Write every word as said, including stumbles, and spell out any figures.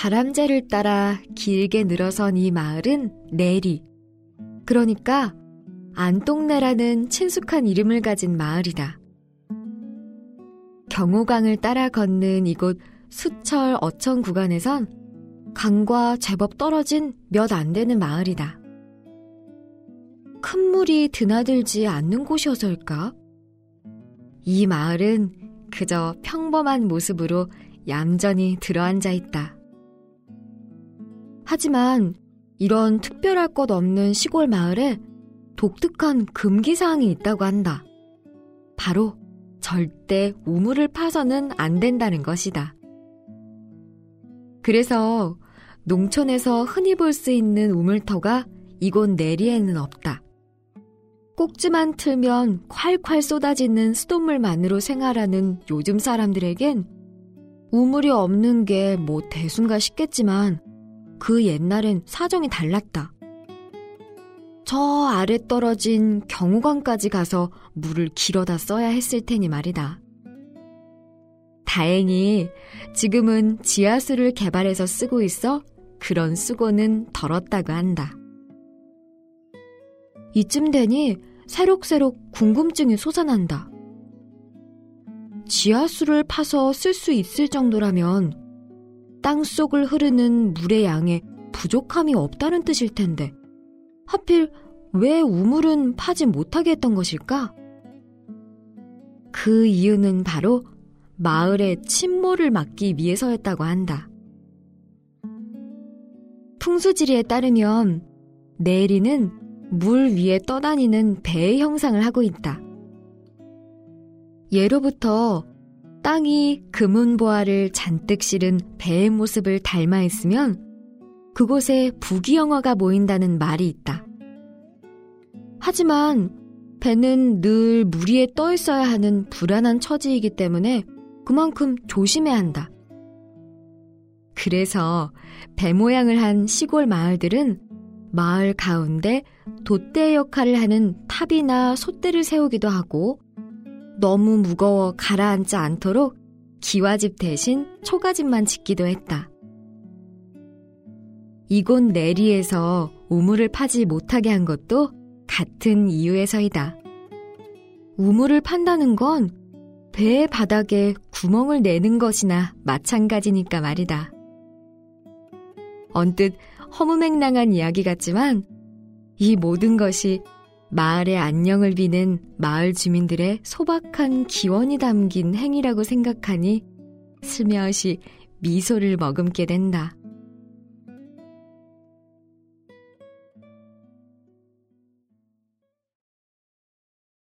바람재를 따라 길게 늘어선 이 마을은 내리, 그러니까 안동네라는 친숙한 이름을 가진 마을이다. 경호강을 따라 걷는 이곳 수철 어천 구간에선 강과 제법 떨어진 몇 안 되는 마을이다. 큰 물이 드나들지 않는 곳이어서일까? 이 마을은 그저 평범한 모습으로 얌전히 들어앉아 있다. 하지만 이런 특별할 것 없는 시골 마을에 독특한 금기사항이 있다고 한다. 바로 절대 우물을 파서는 안 된다는 것이다. 그래서 농촌에서 흔히 볼 수 있는 우물터가 이곳 내리에는 없다. 꼭지만 틀면 콸콸 쏟아지는 수돗물만으로 생활하는 요즘 사람들에겐 우물이 없는 게 뭐 대수인가 싶겠지만 그 옛날엔 사정이 달랐다. 저 아래 떨어진 경호관까지 가서 물을 길어다 써야 했을 테니 말이다. 다행히 지금은 지하수를 개발해서 쓰고 있어 그런 수고는 덜었다고 한다. 이쯤 되니 새록새록 궁금증이 솟아난다. 지하수를 파서 쓸 수 있을 정도라면 땅속을 흐르는 물의 양에 부족함이 없다는 뜻일 텐데 하필 왜 우물은 파지 못하게 했던 것일까? 그 이유는 바로 마을의 침몰을 막기 위해서였다고 한다. 풍수지리에 따르면 내리는 물 위에 떠다니는 배의 형상을 하고 있다. 예로부터 땅이 금은보화를 잔뜩 실은 배의 모습을 닮아 있으면 그곳에 부귀영화가 모인다는 말이 있다. 하지만 배는 늘 물 위에 떠 있어야 하는 불안한 처지이기 때문에 그만큼 조심해야 한다. 그래서 배 모양을 한 시골 마을들은 마을 가운데 돛대 역할을 하는 탑이나 솥대를 세우기도 하고 너무 무거워 가라앉지 않도록 기와집 대신 초가집만 짓기도 했다. 이곳 내리에서 우물을 파지 못하게 한 것도 같은 이유에서이다. 우물을 판다는 건 배의 바닥에 구멍을 내는 것이나 마찬가지니까 말이다. 언뜻 허무맹랑한 이야기 같지만 이 모든 것이 마을의 안녕을 비는 마을 주민들의 소박한 기원이 담긴 행위라고 생각하니 슬며시 미소를 머금게 된다.